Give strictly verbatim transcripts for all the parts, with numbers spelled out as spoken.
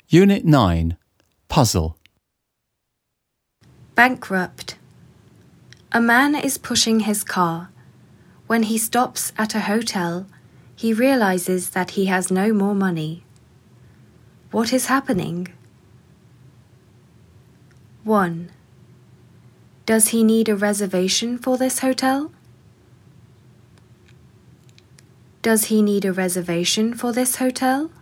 Unit nine. Puzzle. Bankrupt. A man is pushing his car. When he stops at a hotel, he realizes that he has no more money. What is happening? one. Does he need a reservation for this hotel? Does he need a reservation for this hotel?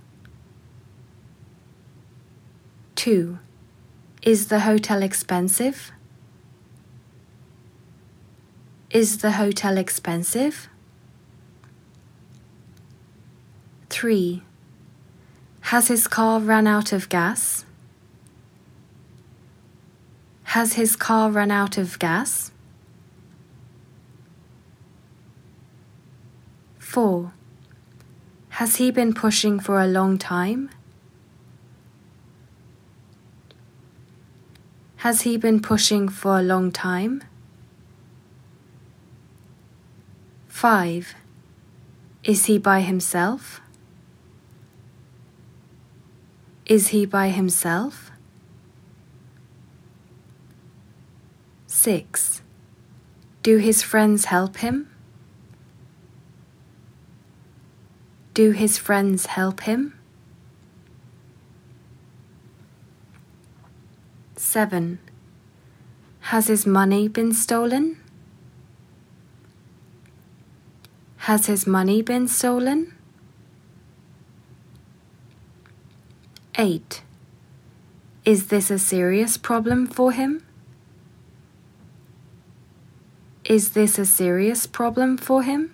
two. Is the hotel expensive? Is the hotel expensive? three. Has his car run out of gas? Has his car run out of gas? four. Has he been pushing for a long time? Has he been pushing for a long time? five. Is he by himself? Is he by himself? six. Do his friends help him? Do his friends help him? seven. Has his money been stolen? Has his money been stolen? eight. Is this a serious problem for him? Is this a serious problem for him?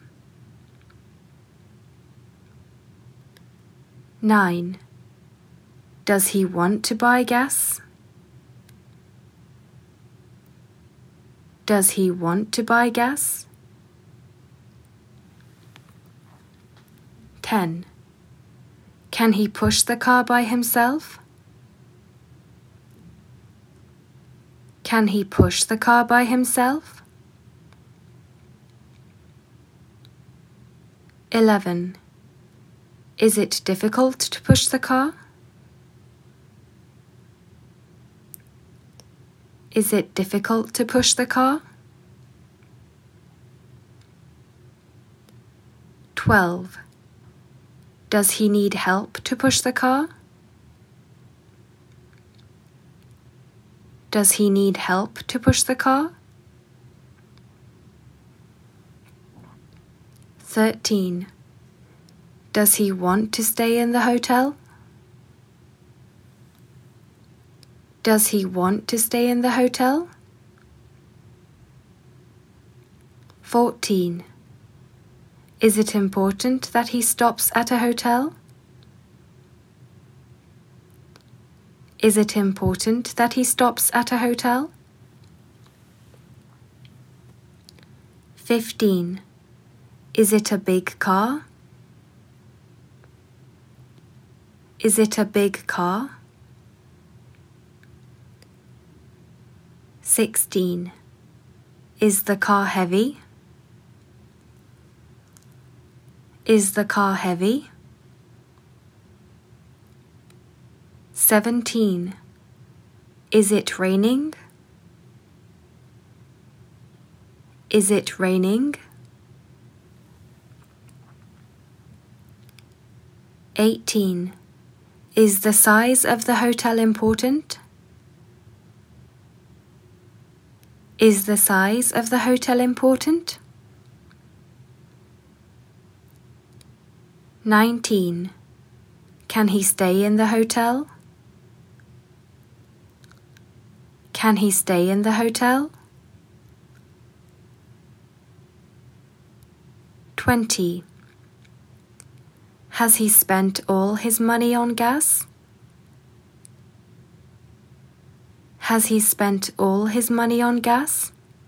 nine. Does he want to buy gas? Does he want to buy gas? ten. Can he push the car by himself? Can he push the car by himself? eleven. Is it difficult to push the car? Is it difficult to push the car? twelve. Does he need help to push the car? Does he need help to push the car? thirteen. Does he want to stay in the hotel? Does he want to stay in the hotel? fourteen. Is it important that he stops at a hotel? Is it important that he stops at a hotel? fifteen. Is it a big car? Is it a big car? sixteen. Is the car heavy? Is the car heavy? seventeen. Is it raining? Is it raining? eighteen. Is the size of the hotel important? Is the size of the hotel important? nineteen. Can he stay in the hotel? Can he stay in the hotel? twenty. Has he spent all his money on gas? Has he spent all his money on gas?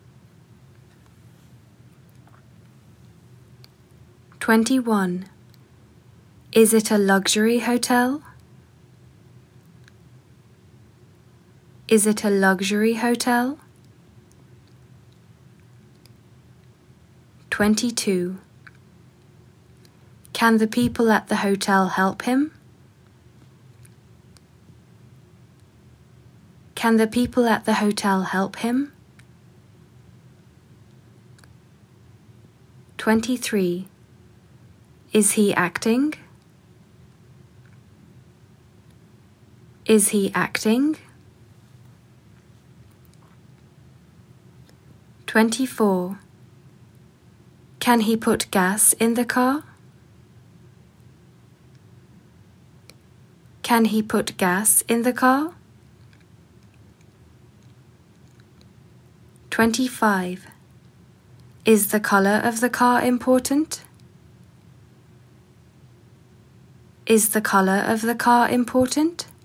twenty-one. Is it a luxury hotel? Is it a luxury hotel? twenty-two. Can the people at the hotel help him? Can the people at the hotel help him? twenty-three. Is he acting? Is he acting? twenty-four. Can he put gas in the car? Can he put gas in the car? twenty-five. Is the color of the car important? Is the color of the car important?